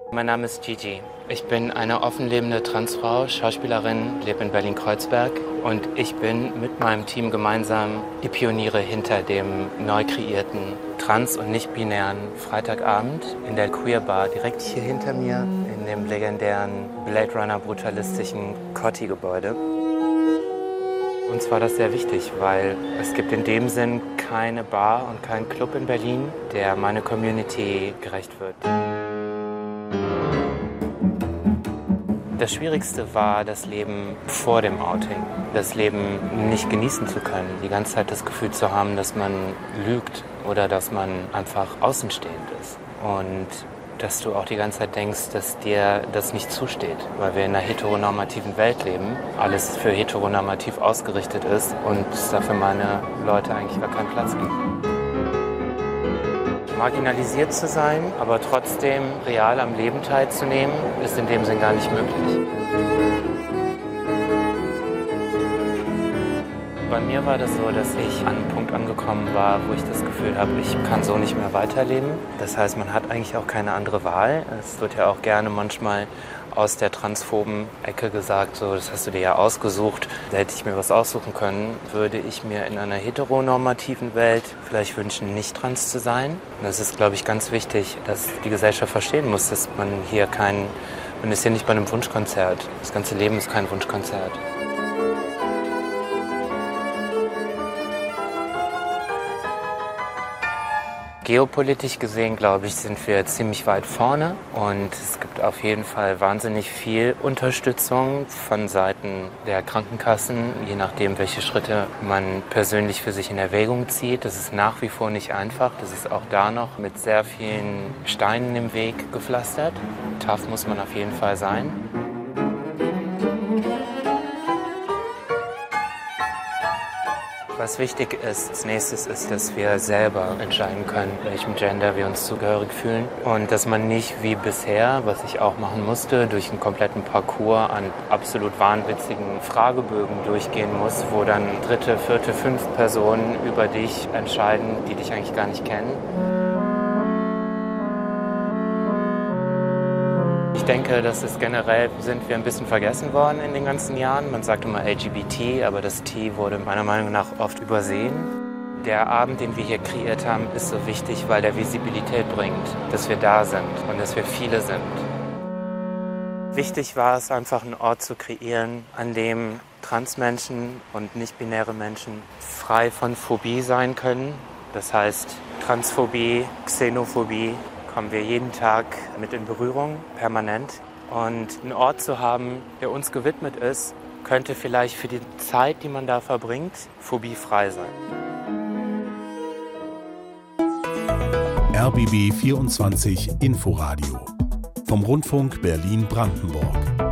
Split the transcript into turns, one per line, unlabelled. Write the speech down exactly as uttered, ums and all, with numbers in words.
Mein Name ist Gigi. Ich bin eine offenlebende Transfrau, Schauspielerin, lebe in Berlin-Kreuzberg und ich bin mit meinem Team gemeinsam die Pioniere hinter dem neu kreierten trans- und nicht-binären Freitagabend in der Queer Bar direkt hier hinter mir in dem legendären Blade Runner brutalistischen Cotti-Gebäude. Uns war das sehr wichtig, weil es gibt in dem Sinn keine Bar und keinen Club in Berlin, der meiner Community gerecht wird. Das Schwierigste war das Leben vor dem Outing. Das Leben nicht genießen zu können. Die ganze Zeit das Gefühl zu haben, dass man lügt oder dass man einfach außenstehend ist. Und dass du auch die ganze Zeit denkst, dass dir das nicht zusteht. Weil wir in einer heteronormativen Welt leben, alles für heteronormativ ausgerichtet ist und es da für meine Leute eigentlich gar keinen Platz gibt. Marginalisiert zu sein, aber trotzdem real am Leben teilzunehmen, ist in dem Sinn gar nicht möglich. Bei mir war das so, dass ich an einem Punkt angekommen war, wo ich das Gefühl habe, ich kann so nicht mehr weiterleben. Das heißt, man hat eigentlich auch keine andere Wahl. Es wird ja auch gerne manchmal aus der transphoben Ecke gesagt, so, das hast du dir ja ausgesucht. Da hätte ich mir was aussuchen können, würde ich mir in einer heteronormativen Welt vielleicht wünschen, nicht trans zu sein. Und das ist, glaube ich, ganz wichtig, dass die Gesellschaft verstehen muss, dass man hier kein, man ist hier nicht bei einem Wunschkonzert. Das ganze Leben ist kein Wunschkonzert. Geopolitisch gesehen, glaube ich, sind wir ziemlich weit vorne und es gibt auf jeden Fall wahnsinnig viel Unterstützung von Seiten der Krankenkassen, je nachdem, welche Schritte man persönlich für sich in Erwägung zieht. Das ist nach wie vor nicht einfach. Das ist auch da noch mit sehr vielen Steinen im Weg gepflastert. Tough muss man auf jeden Fall sein. Was wichtig ist als nächstes ist, dass wir selber entscheiden können, welchem Gender wir uns zugehörig fühlen. Und dass man nicht wie bisher, was ich auch machen musste, durch einen kompletten Parcours an absolut wahnwitzigen Fragebögen durchgehen muss, wo dann dritte, vierte, fünfte Personen über dich entscheiden, die dich eigentlich gar nicht kennen. Ich denke, dass es generell sind wir ein bisschen vergessen worden in den ganzen Jahren. Man sagt immer L G B T, aber das T wurde meiner Meinung nach oft übersehen. Der Abend, den wir hier kreiert haben, ist so wichtig, weil der Visibilität bringt, dass wir da sind und dass wir viele sind. Wichtig war es einfach, einen Ort zu kreieren, an dem Transmenschen und nicht-binäre Menschen frei von Phobie sein können. Das heißt Transphobie, Xenophobie, kommen wir jeden Tag mit in Berührung, permanent. Und einen Ort zu haben, der uns gewidmet ist, könnte vielleicht für die Zeit, die man da verbringt, phobiefrei sein.
R B B vierundzwanzig Inforadio vom Rundfunk Berlin-Brandenburg.